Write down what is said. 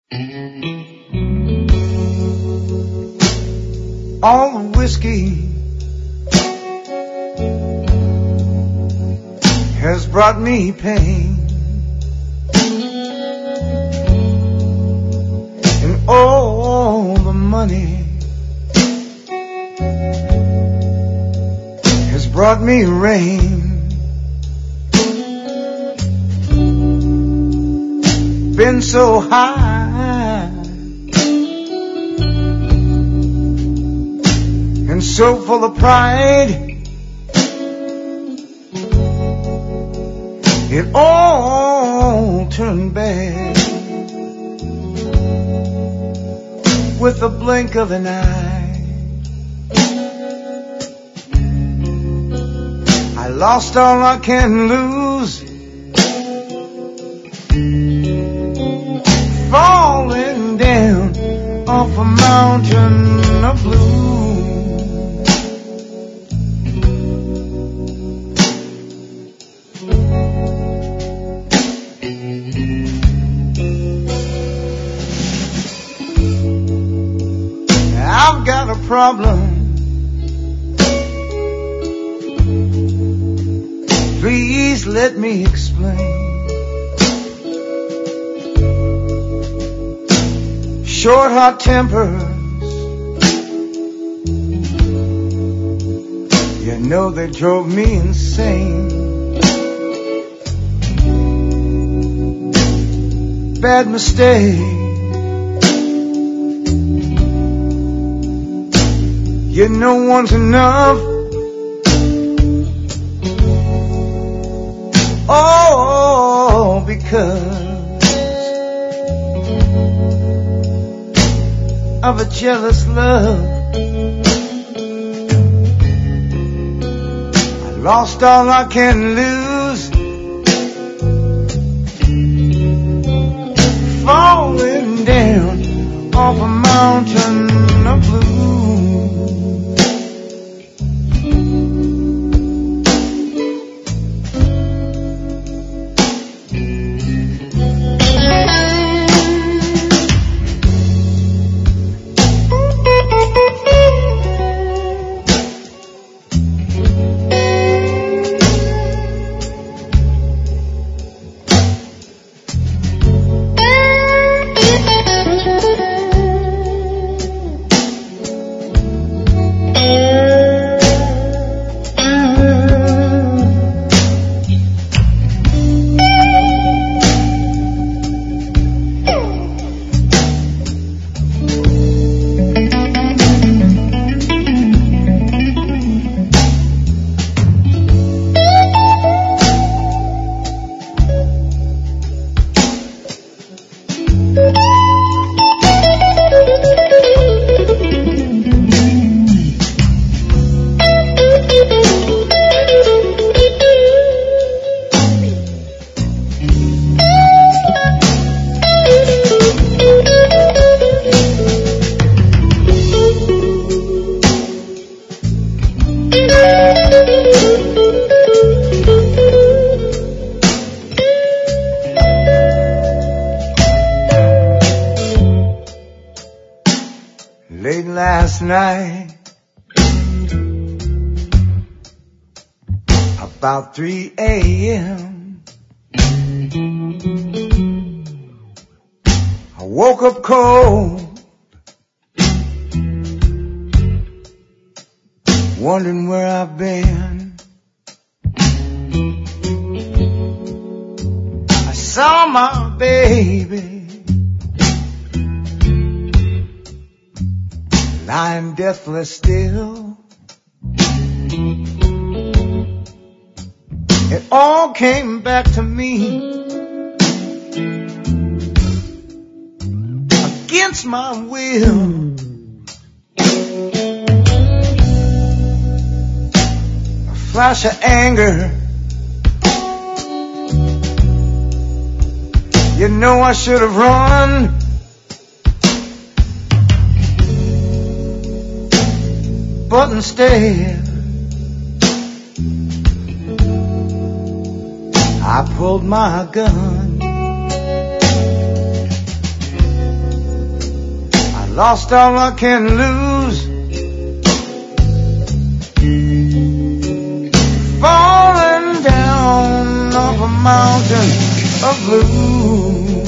All the whiskey has brought me pain, and all the money has brought me rain. Been so high and so full of pride, it all turned bad with the blink of an eye. I lost all I can lose, falling down off a mountain of blue. I've got a problem, please let me explain. Short, hot tempers, you know they drove me insane. Bad mistake, you know one's enough. Oh, because of a jealous love, I lost all I can lose, falling down off a mountain of blue. Late last night, about 3 a.m., I woke up cold, wondering where I've been. I saw my baby lying deathless still. It all came back to me against my will. A flash of anger, you know I should have run. But instead, I pulled my gun. lost all I can lose, falling down off a mountain of blue.